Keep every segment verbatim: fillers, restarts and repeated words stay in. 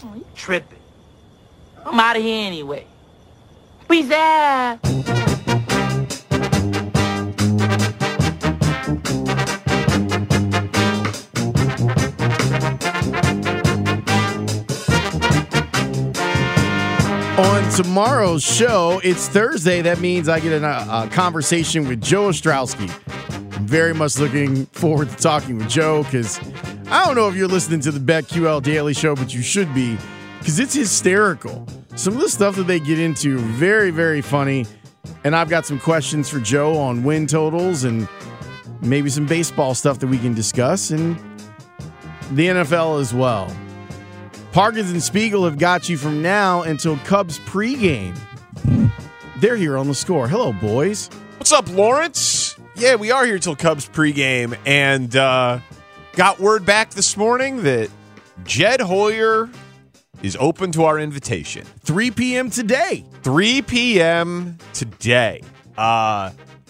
Oh, you tripping. I'm out of here anyway. Peace out. On tomorrow's show, it's Thursday. That means I get a, a conversation with Joe Ostrowski. I'm very much looking forward to talking with Joe because I don't know if you're listening to the BetQL Daily Show, but you should be because it's hysterical. Some of the stuff that they get into, very, very funny. And I've got some questions for Joe on win totals and maybe some baseball stuff that we can discuss and the N F L as well. Parkins and Spiegel have got you from now until Cubs pregame. They're here on The Score. Hello, boys. What's up, Lawrence? Yeah, we are here till Cubs pregame, and uh, got word back this morning that Jed Hoyer is open to our invitation. three p.m. today. three p.m. today. Uh,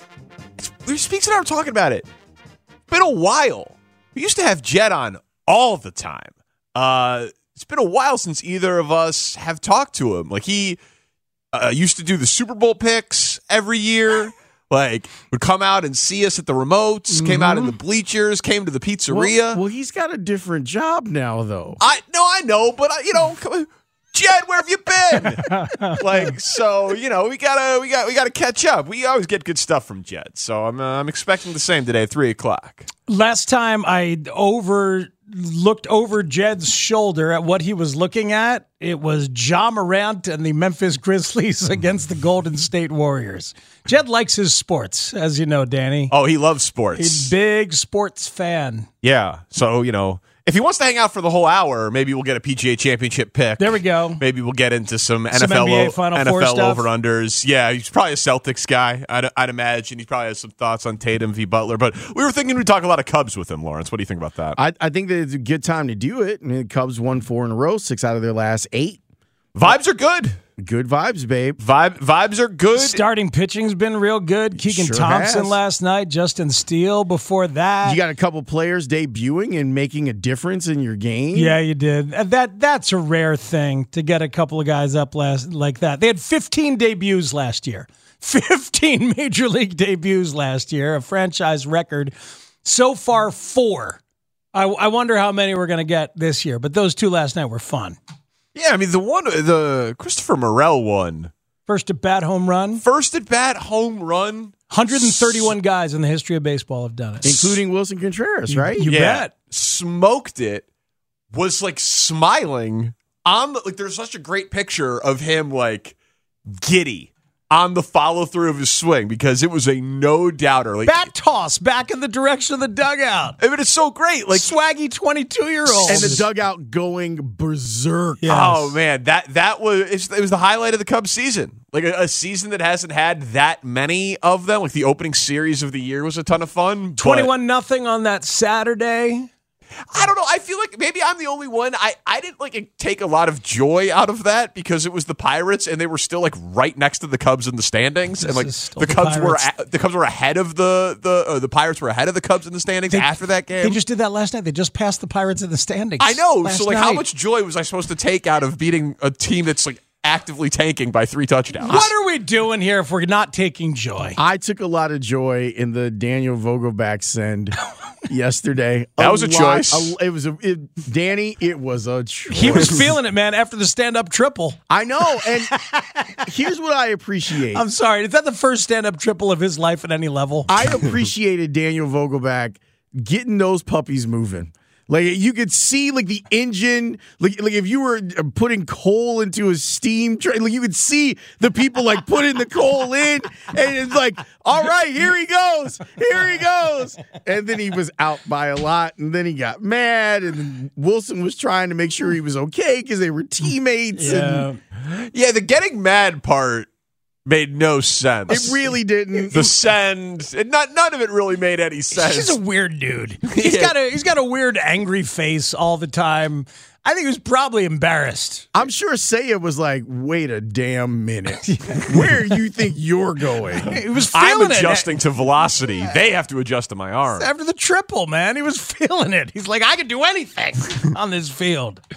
Speaks and I were talking about it. It's been a while. We used to have Jed on all the time. Uh... It's been a while since either of us have talked to him. Like, he uh, used to do the Super Bowl picks every year. Like, would come out and see us at the remotes, mm-hmm. came out in the bleachers, came to the pizzeria. Well, well, he's got a different job now, though. I No, I know, but, I, you know, come on. Jed, where have you been? Like, so, you know, we gotta, we got, we gotta catch up. We always get good stuff from Jed, so I'm, uh, I'm expecting the same today at three o'clock. Last time I over looked over Jed's shoulder at what he was looking at, it was Ja Morant and the Memphis Grizzlies against the Golden State Warriors. Jed likes his sports, as you know, Danny. Oh, he loves sports. He's a big sports fan. Yeah, so, you know, if he wants to hang out for the whole hour, maybe we'll get a P G A Championship pick. There we go. Maybe we'll get into some, some N F L, N B A Final N F L Four stuff. over-unders. Yeah, he's probably a Celtics guy, I'd, I'd imagine. He probably has some thoughts on Tatum v. Butler. But we were thinking we'd talk a lot of Cubs with him, Lawrence. What do you think about that? I, I think that it's a good time to do it. I mean, the Cubs won four in a row, six out of their last eight. Vibes are good. Good vibes, babe. Vibe Vibes are good. Starting pitching's been real good. Keegan Sure Thompson has. last night. Justin Steele before that. You got a couple players debuting and making a difference in your game. Yeah, you did. And That That's a rare thing to get a couple of guys up last like that. They had fifteen debuts last year. fifteen Major League debuts last year, a franchise record. So far, four. I, I wonder how many we're going to get this year, but those two last night were fun. Yeah, I mean, the one, the Christopher Morel one. First at bat home run. First at bat home run. one hundred thirty-one guys in the history of baseball have done it. Including Wilson Contreras, right? You yeah. bet. Smoked it. Was like smiling on the, like there's such a great picture of him like giddy on the follow through of his swing because it was a no doubter. Like bat toss back in the direction of the dugout. I mean, it's so great. Like swaggy twenty-two year old And the dugout going berserk. Yes. Oh man, that that was it's, it was the highlight of the Cubs season. Like a, a season that hasn't had that many of them. Like the opening series of the year was a ton of fun. but- twenty-one nothing on that Saturday. I don't know. I feel like maybe I'm the only one. I, I didn't like take a lot of joy out of that because it was the Pirates and they were still like right next to the Cubs in the standings, This and like is still the the Cubs were Pirates. a, the Cubs were ahead of the the uh, the Pirates were ahead of the Cubs in the standings They- after that game. They just did that last night. They just passed the Pirates in the standings. I know. last So like, how night. much joy was I supposed to take out of beating a team that's like actively tanking by three touchdowns? What are we doing here if we're not taking joy? I took a lot of joy in the Daniel Vogelback send yesterday. That was a lot- choice. a- it was a it, Danny. It was a choice. He was feeling it, man, after the stand-up triple. I know. And here's what I appreciate. I'm sorry. Is that the first stand-up triple of his life at any level? I appreciated Daniel Vogelback getting those puppies moving. Like you could see, like the engine, like like if you were putting coal into a steam train, like you could see the people like putting the coal in, and it's like, all right, here he goes, here he goes, and then he was out by a lot, and then he got mad, and then Wilson was trying to make sure he was okay because they were teammates. Yeah. And Yeah, the getting mad part made no sense. it really didn't. The send, it, not none of it really made any sense. He's a weird dude. He's Yeah. got a he's got a weird angry face all the time. I think he was probably embarrassed. I'm sure Seiya was like, wait a damn minute. Where you think you're going? He was I'm feeling adjusting to velocity. They have to adjust to my arm. it after the triple, man. He was feeling it. He's like, I can do anything on this field.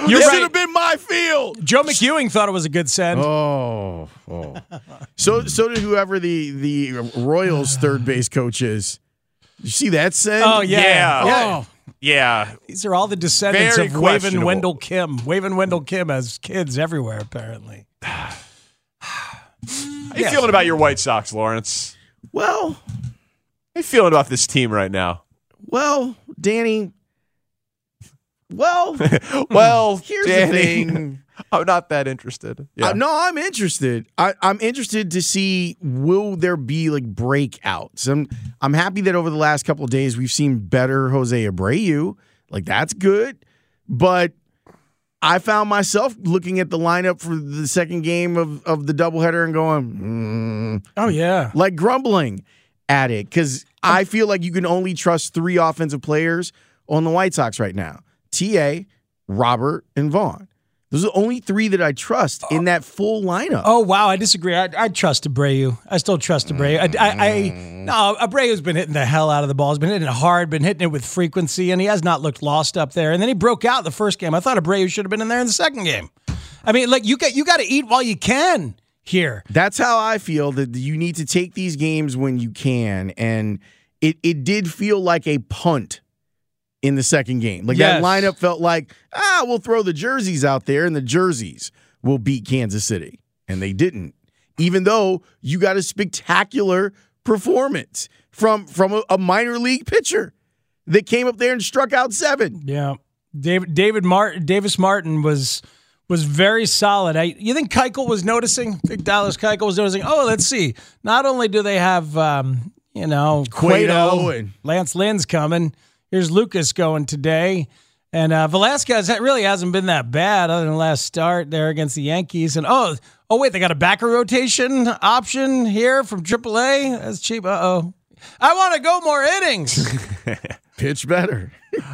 You're this right. should have been my field. Joe McEwing thought it was a good send. Oh, oh. so so did whoever the the Royals third base coach is. You see that send? Oh, yeah. Yeah. yeah. Oh. Yeah. These are all the descendants Very of Wavin questionable. Wendell Kim. Wavin Wendell Kim has kids everywhere, apparently. How you feeling about your White Sox, Lawrence? Well, How you feeling about this team right now? well, Danny. Well, Well, here's Danny, the thing. I'm not that interested. Yeah. Uh, no, I'm interested. I, I'm interested to see, will there be like breakouts? I'm I'm happy that over the last couple of days we've seen better Jose Abreu. Like that's good, but I found myself looking at the lineup for the second game of of the doubleheader and going, mm, Oh, yeah. like grumbling at it because I feel like you can only trust three offensive players on the White Sox right now: T A, Robert, and Vaughn. Those are the only three that I trust in that full lineup. Oh, wow. I disagree. I, I trust Abreu. I still trust Abreu. I, I, I, no, Abreu's been hitting the hell out of the ball. He's been hitting it hard, been hitting it with frequency, and he has not looked lost up there. And then he broke out the first game. I thought Abreu should have been in there in the second game. I mean, like, you got, you got to eat while you can here. That's how I feel, that you need to take these games when you can. And it, it did feel like a punt in the second game. Like Yes. that lineup felt like, ah, we'll throw the jerseys out there and the jerseys will beat Kansas City. And they didn't. Even though you got a spectacular performance from, from a, a minor league pitcher that came up there and struck out seven. Yeah. David David Martin Davis Martin was was very solid. I you think Keuchel was noticing? I think Dallas Keuchel was noticing. Oh, let's see. Not only do they have um, you know, Cueto Cueto, and- Lance Lynn's coming. Here's Lucas going today. And uh, Velasquez that really hasn't been that bad other than last start there against the Yankees. And oh, oh wait, they got a backer rotation option here from triple A. That's cheap. Uh-oh. I want to go more innings. Pitch better.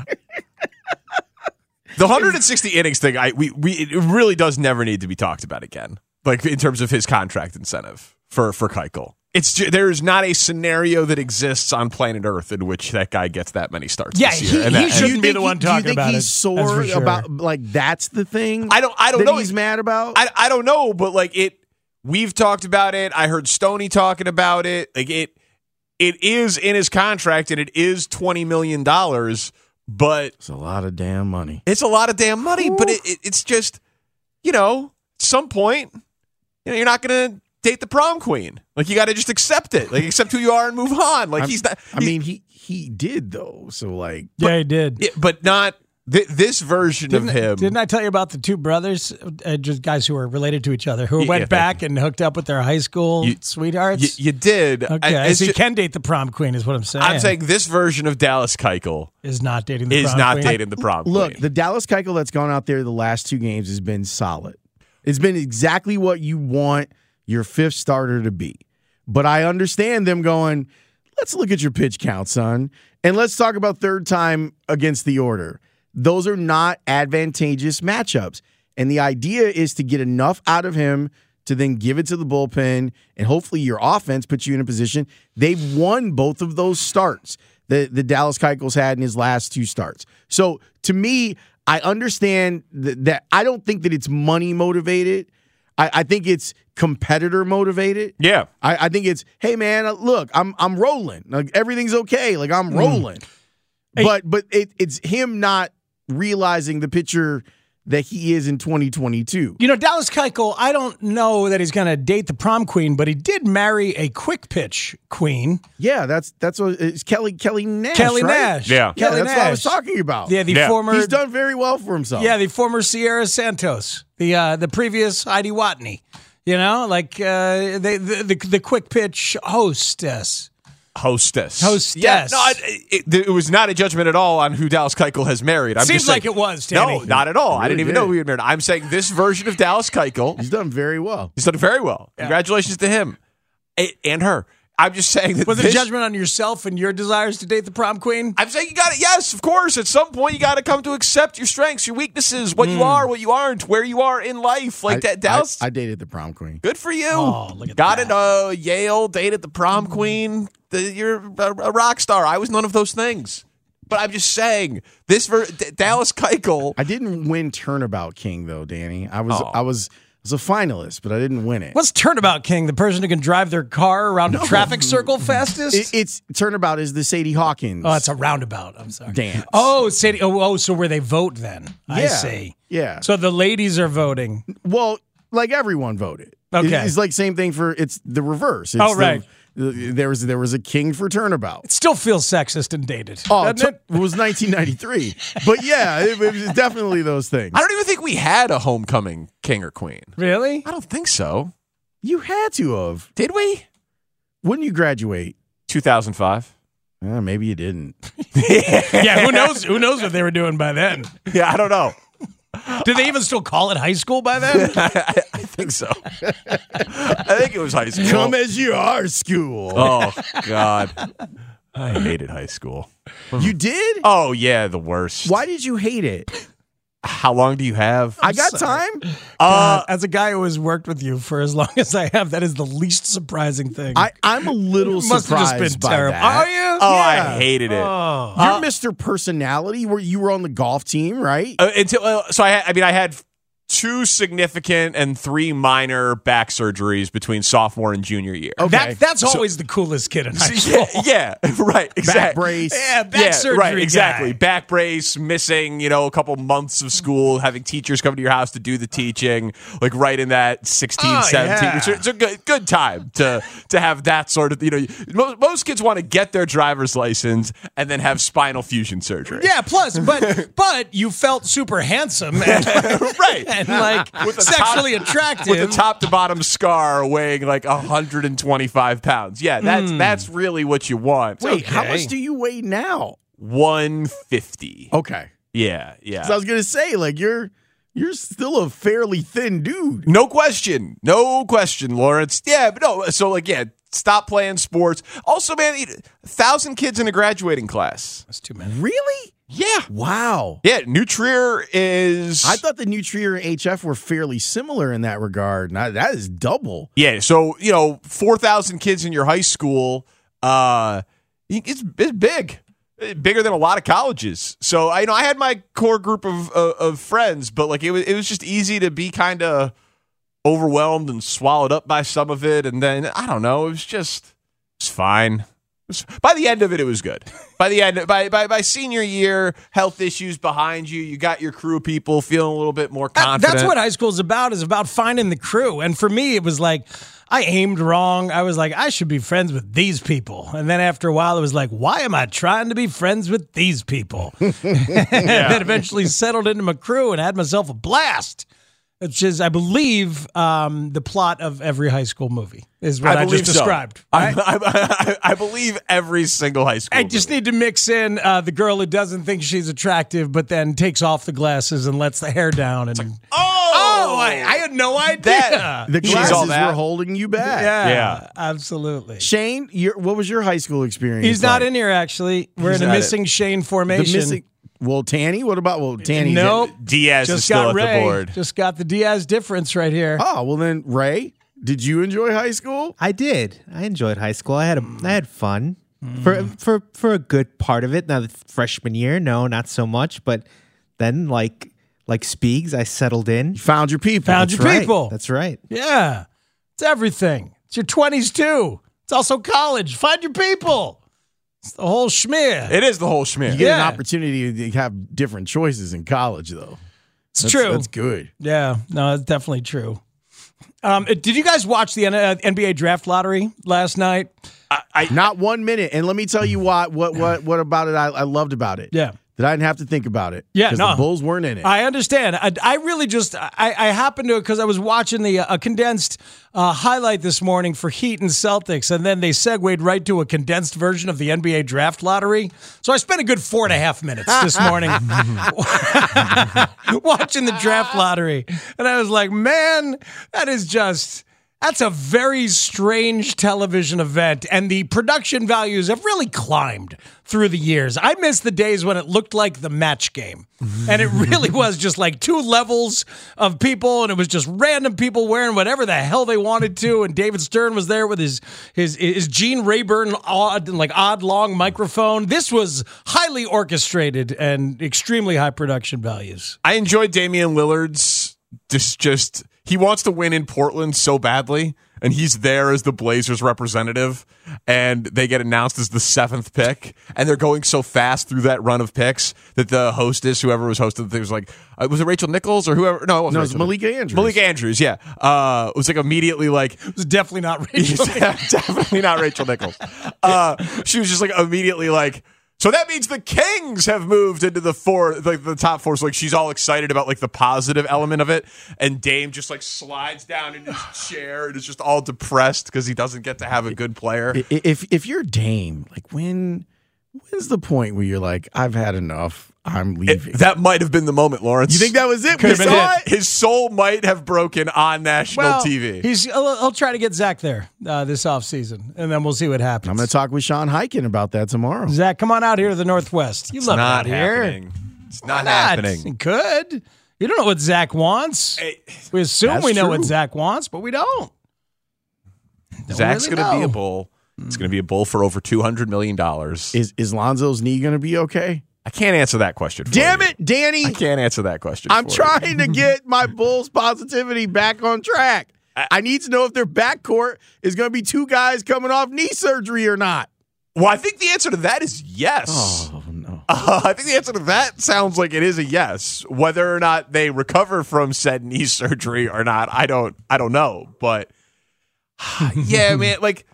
The one hundred sixty innings thing, I we, we it really does never need to be talked about again. Like in terms of his contract incentive for for Keuchel, it's ju- there is not a scenario that exists on planet Earth in which that guy gets that many starts. Yeah, this he- year. And he that- shouldn't Do you be think the he- one do you talking think about he's it. sore That's for sure. about, like, that's the thing? I don't. I don't that know. he's mad about? I, I don't know, but like it, we've talked about it. I heard Stoney talking about it. Like it, it is in his contract, and it is twenty million dollars. But It's a lot of damn money. it's a lot of damn money. But it, it, it's just, you know, at some point, you know, you're not going to date the prom queen. Like you got to just accept it. Like accept who you are and move on. Like I'm- he's not. I mean, he he did though. So like, Yeah, he did. yeah, but not th- this version Didn't, of him. didn't I tell you about the two brothers, uh, just guys who were related to each other, who Yeah, went yeah, back and hooked up with their high school You- sweethearts? you, you did. okay, I, it's so you ju- can date the prom queen, is what I'm saying. I'm saying this version of Dallas Keuchel is not dating the is prom not queen. dating the prom look, queen. the Dallas Keuchel that's gone out there the last two games has been solid. It's been exactly what you want your fifth starter to be. But I understand them going, let's look at your pitch count, son, and let's talk about third time against the order. Those are not advantageous matchups. And the idea is to get enough out of him to then give it to the bullpen, and hopefully your offense puts you in a position. They've won both of those starts that the Dallas Keuchel's had in his last two starts. So to me, I understand that, that I don't think that it's money motivated. I, I think it's competitor motivated. yeah. I, I think it's, hey man, uh, look, I'm I'm rolling. Like everything's okay. Like I'm rolling. Hey. But but it, it's him not realizing the pitcher that he is in twenty twenty-two. You know, Dallas Keuchel, I don't know that he's going to date the prom queen, but he did marry a quick pitch queen, Yeah, that's that's what it's Kelly Kelly Nash. Kelly right? Nash. Yeah. Yeah, Kelly that's Nash. what I was talking about. Yeah, the Yeah. former. He's done very well for himself. Yeah, the former Sierra Santos, the uh, the previous Heidi Watney. You know, like uh, the, the the the quick pitch hostess. Hostess. Hostess. Yeah, no, I, it, it was not a judgment at all on who Dallas Keuchel has married. I'm Seems just saying, like it was, Danny. No, not at all. I really didn't even did. know who he had married. I'm saying this version of Dallas Keuchel, He's done very well. he's done very well. Congratulations to him A- and her. I'm just saying that Was it this, a judgment on yourself and your desires to date the prom queen? I'm saying you got it. Yes, of course. At some point, you got to come to accept your strengths, your weaknesses, what you are, what you aren't, where you are in life. Like I- that, Dallas. I, I dated the prom queen. Good for you. Oh, look at Got that. it. Uh, Yale, dated the prom queen. The, you're a, a rock star. I was none of those things. But I'm just saying, this ver- D- Dallas Keuchel. I didn't win Turnabout King though, Danny. I was Oh. I was I was a finalist, but I didn't win it. What's Turnabout King? The person who can drive their car around a traffic circle fastest? It, it's Turnabout is the Sadie Hawkins. oh, it's a roundabout. I'm sorry. dance. Oh, Sadie. Oh, oh, so where they vote then? I Yeah. see. Yeah. So the ladies are voting. Well, like everyone voted. Okay. It- It's like same thing for it's the reverse. It's Oh, right. The, the, there was there was a king for Turnabout. It still feels sexist and dated. Oh, doesn't it was nineteen ninety-three. But yeah, it, it was definitely those things. I don't even think we had a homecoming king or queen. Really? I don't think so. You had to have. Did we? Wouldn't you graduate? two thousand five. Uh, maybe you didn't. Yeah, who knows? Who knows what they were doing by then? Yeah, I don't know. Did they even still call it high school by then? I, I think so. I think it was high school. Come as you are, school. Oh, God. I hated high school. You did? Oh, yeah, the worst. Why did you hate it? How long do you have? I got time. Uh, As a guy who has worked with you for as long as I have, that is the least surprising thing. I, I'm a little Must have surprised just been by terrible. that. Are you? oh, yeah. I hated it. Oh. You're Mister Personality, where you were on the golf team, right? Uh, until uh, so I had, I mean I had two significant and three minor back surgeries between sophomore and junior year. Okay. That, that's always the coolest kid in high Yeah, school. yeah, right, exactly. Back brace. Yeah, back yeah, surgery right, exactly. guy. Back brace, missing, you know, a couple months of school, having teachers come to your house to do the teaching, like right in that sixteen, Oh, seventeen. yeah. It's, a, it's a good, good time to to have that sort of, you know, most, most kids want to get their driver's license and then have spinal fusion surgery. Yeah, plus, but but you felt super handsome and, right. and like With the sexually top- attractive. With a top to bottom scar weighing like one hundred twenty-five pounds. Yeah, that's that's really what you want. Wait, how okay. much do you weigh now? one fifty. Okay. Yeah, yeah. 'Cause I was gonna say, like, you're you're still a fairly thin dude. No question. No question, Lawrence. Yeah, but no, so like, yeah, stop playing sports. Also, man, a thousand kids in a graduating class. That's too many. Really? Yeah. Wow. Yeah, New Trier is. I thought the New Trier and H F were fairly similar in that regard. Now, that is double. Yeah, so, you know, four thousand kids in your high school, uh, it's, it's big. Bigger than a lot of colleges. So, I you know I had my core group of, of, of friends, but like it was, it was just easy to be kind of overwhelmed and swallowed up by some of it. And then, I don't know, it was just, it was fine. It was, by the end of it, it was good. By the end, by, by by senior year, health issues behind you, you got your crew of people feeling a little bit more That- confident. That's what high school is about, is about finding the crew. And for me, it was like, I aimed wrong. I was like, I should be friends with these people. And then after a while, it was like, why am I trying to be friends with these people? And then eventually settled into my crew and had myself a blast, which is, I believe, um, the plot of every high school movie is what I, believe just so. described. I, right? I, I, I believe every single high school I just movie. need to mix in uh, the girl who doesn't think she's attractive, but then takes off the glasses and lets the hair down. And oh, I, I had no idea. That- The She's all glasses that. were holding you back. yeah, Yeah. absolutely. Shane, your, what was your high school experience? He's not like? in here, actually. We're He's in a not missing Shane The formation. missing. Well, Tanny. What about well, Tanny? Nope. Diaz is Just still got at Ray. the board. Just got the Diaz difference right here. Oh well, then Ray, did you enjoy high school? I did. I enjoyed high school. I had a, I had fun for for for a good part of it. Now the freshman year, no, not so much. But then, like like Speegs, I settled in. You found your people. Found That's your right. people. That's right. Yeah. It's everything. It's your twenties, too. It's also college. Find your people. It's the whole schmear. It is the whole schmear. You get Yeah. an opportunity to have different choices in college, though. it's That's, true. That's good. Yeah, no, it's definitely true. Um, uh, did you guys watch the N- uh, N B A draft lottery last night? Not one minute. And let me tell you what what what what about it I, I loved about it. Yeah. That I didn't have to think about it. Yeah, Because no. the Bulls weren't in it. I understand. I, I really just I, I happened to because I was watching the uh, a condensed uh, highlight this morning for Heat and Celtics, and then they segued right to a condensed version of the N B A draft lottery. So I spent a good four and a half minutes this morning watching the draft lottery, and I was like, man, that is just. That's a very strange television event, and the production values have really climbed through the years. I miss the days when it looked like the Match Game, and it really was just like two levels of people, and it was just random people wearing whatever the hell they wanted to, and David Stern was there with his his, his Gene Rayburn odd, like odd long microphone. This was highly orchestrated and extremely high production values. I enjoyed Damian Lillard's just just. He wants to win in Portland so badly, and he's there as the Blazers representative, and they get announced as the seventh pick, and they're going so fast through that run of picks that the hostess, whoever was hosting, was like, uh, was it Rachel Nichols or whoever? No, it wasn't. No, it was Rachel. Malika Andrews. Malika Andrews, yeah. Uh, it was like immediately like, It was definitely not Rachel. definitely not Rachel Nichols. Uh, she was just like immediately like, so that means the Kings have moved into the four, like the top four. So like she's all excited about like the positive element of it, and Dame just like slides down in his chair and is just all depressed because he doesn't get to have a good player. I- If if you're Dame, like when when's the point where you're like, I've had enough, I'm leaving? It- that might have been the moment, Lawrence. You think that was it? Could We have been saw it. it? His soul might have broken on national Well, T V. He's. I'll, I'll try to get Zach there uh, this offseason, and then we'll see what happens. I'm going to talk with Sean Hiken about that tomorrow. Zach, come on out here to the Northwest. You It's love it not out here. happening. It's not Why happening. He could. You don't know what Zach wants. Hey, We assume That's we know what true. Zach wants, but we don't. Don't Zach's really going to be know. a bull. It's going to be a bull for over two hundred million dollars. Is is Lonzo's knee going to be okay? I can't answer that question for Damn you. it, Danny. I can't answer that question I'm for you. trying to get my Bulls positivity back on track. I need to know if their backcourt is going to be two guys coming off knee surgery or not. Well, I think the answer to that is yes. Oh, no. Uh, I think the answer to that sounds like it is a yes. Whether or not they recover from said knee surgery or not, I don't. I don't know. But yeah, man, like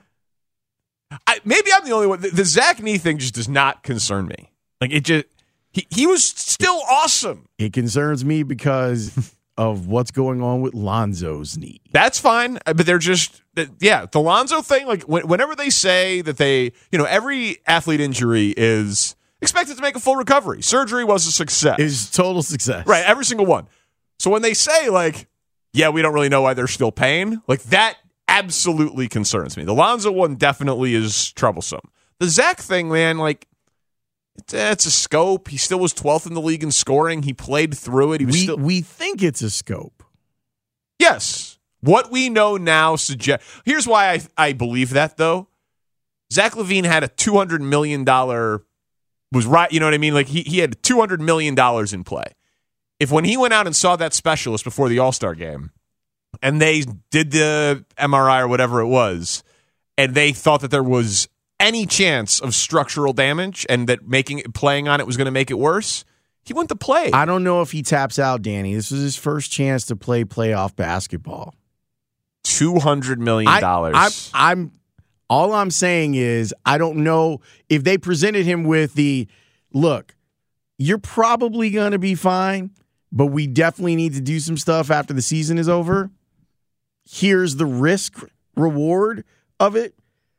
I, maybe I'm the only one. The, the Zach knee thing just does not concern me. Like it just he he was still awesome. It concerns me because of what's going on with Lonzo's knee. That's fine, but they're just yeah. The Lonzo thing, like whenever they say that they, you know, every athlete injury is expected to make a full recovery. Surgery was a success. Is total success. Right, every single one. So when they say, like, yeah, we don't really know why there's still pain, like, that absolutely concerns me. The Lonzo one definitely is troublesome. The Zach thing, man, like, it's, it's a scope. He still was twelfth in the league in scoring. He played through it. He was We, still. we think it's a scope. Yes. What we know now suggests. Here's why I, I believe that, though. Zach LaVine had a two hundred million dollars. Was right, you know what I mean? Like, he, he had two hundred million dollars in play. If when he went out and saw that specialist before the All-Star game, and they did the M R I or whatever it was, and they thought that there was any chance of structural damage and that making playing on it was going to make it worse, he went to play. I don't know if he taps out, Danny. This is his first chance to play playoff basketball. two hundred million dollars. I, I'm, I'm all I'm saying is I don't know if they presented him with the look, you're probably going to be fine, but we definitely need to do some stuff after the season is over. Here's the risk reward of it.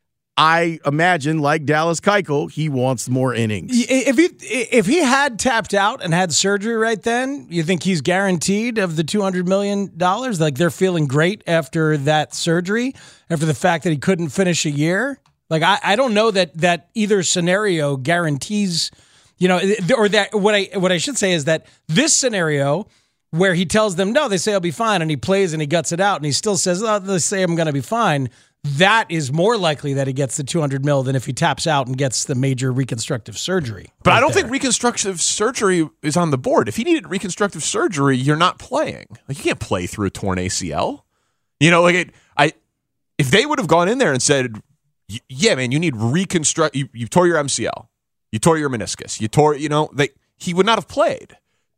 I imagine, like Dallas Keuchel, he wants more innings. If he if he had tapped out and had surgery right then, you think he's guaranteed of the two hundred million dollars? Like they're feeling great after that surgery, after the fact that he couldn't finish a year? Like I, I don't know that that either scenario guarantees, you know, or that what I what I should say is that this scenario where he tells them no, they say I'll be fine, and he plays and he guts it out, and he still says, oh, they say I'm going to be fine. That is more likely that he gets the two hundred mil than if he taps out and gets the major reconstructive surgery. But right I don't there. think reconstructive surgery is on the board. If he needed reconstructive surgery, you're not playing. Like you can't play through a torn A C L. You know, like it. I if they would have gone in there and said, "Yeah, man, you need reconstruct. You, you tore your M C L, you tore your meniscus, you tore. You know, they he would not have played."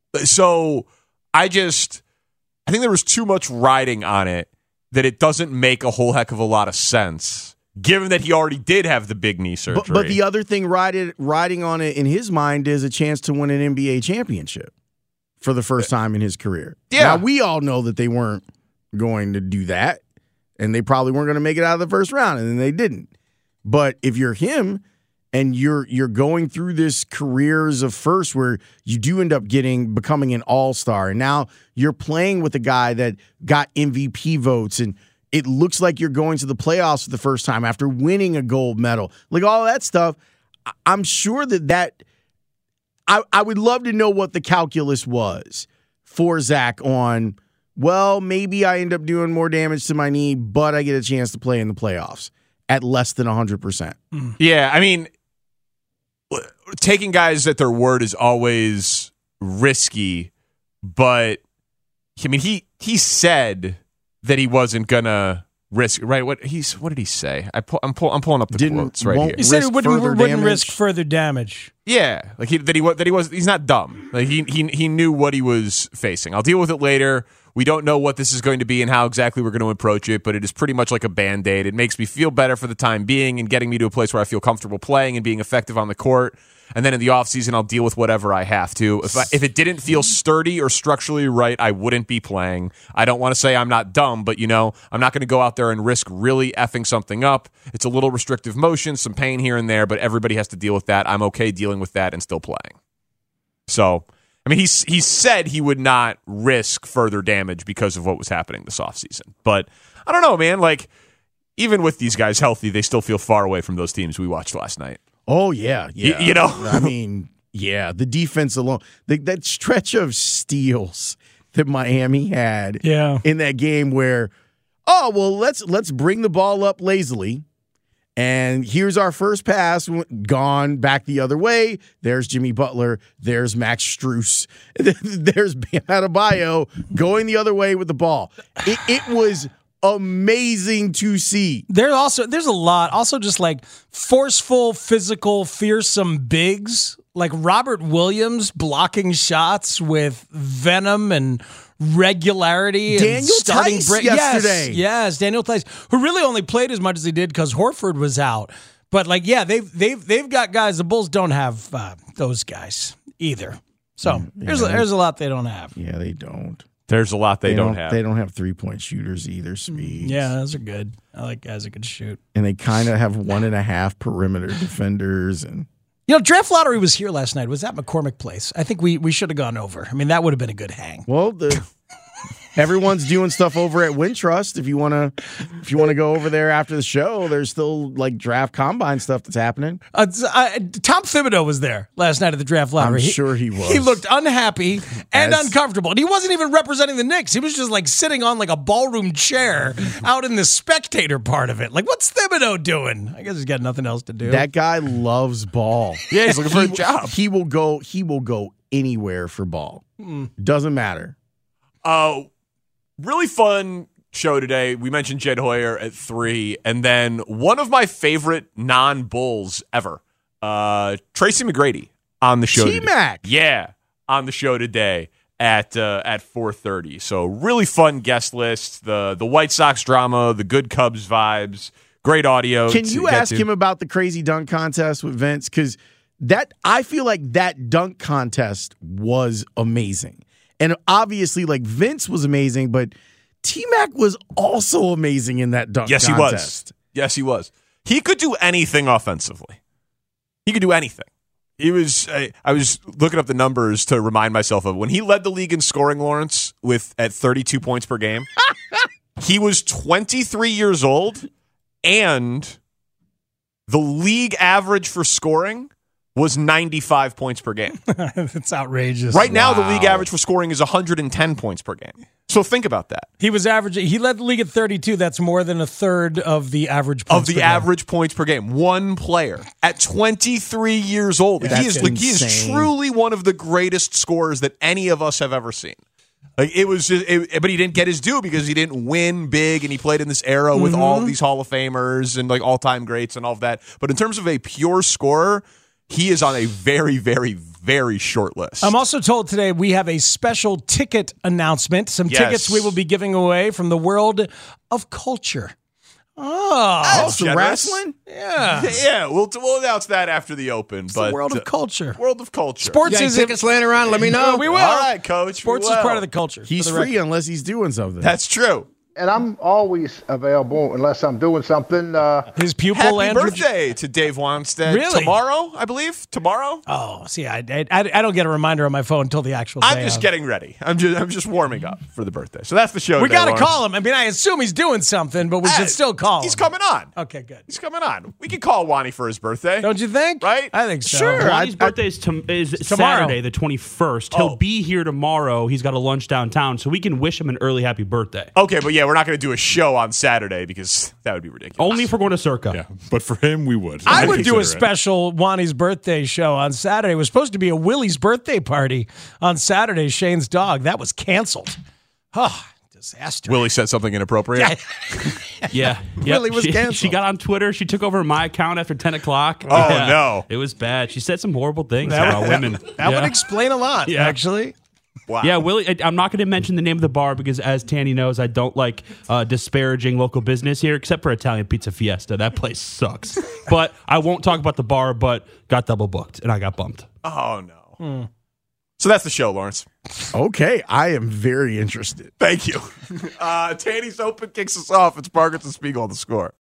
So I just I think there was too much riding on it that it doesn't make a whole heck of a lot of sense, given that he already did have the big knee surgery. But, but the other thing riding, riding on it in his mind is a chance to win an N B A championship for the first time in his career. Yeah. Now, we all know that they weren't going to do that, and they probably weren't going to make it out of the first round, and then they didn't. But if you're him and you're you're going through this careers of first where you do end up getting becoming an all-star, and now you're playing with a guy that got M V P votes and it looks like you're going to the playoffs for the first time after winning a gold medal. Like all that stuff, I- I'm sure that that I, I would love to know what the calculus was for Zach on, well, maybe I end up doing more damage to my knee, but I get a chance to play in the playoffs at less than one hundred percent. Yeah, I mean, taking guys at their word is always risky, but I mean, he he said that he wasn't gonna risk. Right? What he's what did he say? I pull, I'm pull, I'm pulling up the Didn't- quotes right won't- here. He said he risk wouldn't, further wouldn't damage? risk further damage. Yeah, like he, that he wa- that he was he's not dumb. Like he he he knew what he was facing. I'll deal with it later. We don't know what this is going to be and how exactly we're going to approach it, but it is pretty much like a Band-Aid. It makes me feel better for the time being and getting me to a place where I feel comfortable playing and being effective on the court. And then in the offseason, I'll deal with whatever I have to. If I, if it didn't feel sturdy or structurally right, I wouldn't be playing. I don't want to say I'm not dumb, but, you know, I'm not going to go out there and risk really effing something up. It's a little restrictive motion, some pain here and there, but everybody has to deal with that. I'm okay dealing with that and still playing. So, I mean, he's he said he would not risk further damage because of what was happening this offseason. But I don't know, man. Like, even with these guys healthy, they still feel far away from those teams we watched last night. Oh, yeah. Yeah. You, you know? I mean, yeah, the defense alone, the, that stretch of steals that Miami had Yeah. in that game where, oh, well, let's let's bring the ball up lazily. And here's our first pass, gone back the other way. There's Jimmy Butler. There's Max Strus. There's Bam Adebayo going the other way with the ball. It, it was amazing to see. There also there's a lot. Also, just like forceful, physical, fearsome bigs like Robert Williams blocking shots with venom and regularity. Daniel and starting Tice break. yesterday. Yes, yes, Daniel Tice, who really only played as much as he did because Horford was out. But like, yeah, they've they've they've got guys. The Bulls don't have uh, those guys either. So Mm, yeah. there's a, there's a lot they don't have. Yeah, they don't. There's a lot they, don't, have. They don't have three-point shooters either, Speed. Yeah, those are good. I like guys that can shoot. And they kind of have one and a half perimeter defenders. And You know, draft lottery was here last night. Was at McCormick Place. I think we we should have gone over. I mean, that would have been a good hang. well, the everyone's doing stuff over at Wintrust. If you want to, if you want to go over there after the show, there's still like draft combine stuff that's happening. Uh, I, Tom Thibodeau was there last night at the draft lottery. I'm sure he was. He looked unhappy and As- uncomfortable. And he wasn't even representing the Knicks. He was just like sitting on like a ballroom chair out in the spectator part of it. Like, what's Thibodeau doing? I guess he's got nothing else to do. That guy loves ball. Yeah, he's looking for a He- job. He will go. He will go anywhere for ball. Doesn't matter. Uh, really fun show today. We mentioned Jed Hoyer at three, and then one of my favorite non-Bulls ever, uh, Tracy McGrady on the show. today. T-Mac. Yeah, on the show today at uh, at four thirty. So really fun guest list. The the White Sox drama, the good Cubs vibes, great audio. Can to you get ask to. him about the crazy dunk contest with Vince? Because that I feel like that dunk contest was amazing, and obviously, like Vince was amazing, but T-Mac was also amazing in that dunk Yes, contest. he was. Yes, he was. He could do anything offensively. He could do anything. He was. I, I was looking up the numbers to remind myself of when he led the league in scoring, Lawrence, with at thirty-two points per game. He was twenty-three years old, and the league average for scoring was ninety-five points per game. That's outrageous. Right now, the league average for scoring is one hundred ten points per game. So think about that. He was averaging. He led the league at thirty-two. That's more than a third of the average Of points the per game. average points per game, one player at twenty-three years old. Like, he That's is like he is insane. truly one of the greatest scorers that any of us have ever seen. Like it was, just, it, but he didn't get his due because he didn't win big, and he played in this era with all of these Hall of Famers and like all-time greats and all of that. But in terms of a pure scorer, he is on a very, very, very short list. I'm also told today we have a special ticket announcement. Some Yes. tickets we will be giving away from the world of culture. Oh, Oh, That's some generous. wrestling? yeah. yeah, we'll we'll announce that after the Open. It's but the world uh, of culture. world of culture. Sports Got is tickets laying around? Let me know. We will. All right, Coach. we Sports is will. part of the culture. He's for the free record. unless he's doing something. That's true. and I'm always available unless I'm doing something. Uh, His pupil, Happy Andrew. birthday to Dave Wanstead. Really? Tomorrow, I believe. Tomorrow. Oh, see, I, I, I don't get a reminder on my phone until the actual I'm day just of. getting ready. I'm just I'm just warming up for the birthday. So that's the show. We today, got to Lawrence. call him. I mean, I assume he's doing something, but we Hey, should still call He's him. coming on. Okay, good. He's coming on. We can call Wani for his birthday. Don't you think? Right? I think so. Sure. Lonnie's I- I- birthday is, to, is Tomorrow. Saturday, the twenty-first. He'll Oh. be here tomorrow. He's got a lunch downtown, so we can wish him an early happy birthday. Okay, but yeah, we're not going to do a show on Saturday because that would be ridiculous. Only if we're going to Circa. Yeah, but for him, we would. I I'd would do a consider it. special Wani's birthday show on Saturday. It was supposed to be a Willie's birthday party on Saturday, Shane's dog. That was canceled. Oh, disaster. Willie said something inappropriate. Yeah. Yep. Really was she, canceled. she got on Twitter. She took over my account after ten o'clock. Oh, no. It was bad. She said some horrible things That about would- women. That yeah. would explain a lot, Yeah. actually. Wow. Yeah, Willie, I- I'm not going to mention the name of the bar because, as Tanny knows, I don't like uh, disparaging local business here, except for Italian Pizza Fiesta. That place sucks. But I won't talk about the bar, but got double booked, and I got bumped. Oh, no. So that's the show, Lawrence. Okay, I am very interested. Thank you. Uh, Tanny's Open kicks us off. It's Margaret and Spiegel on the score.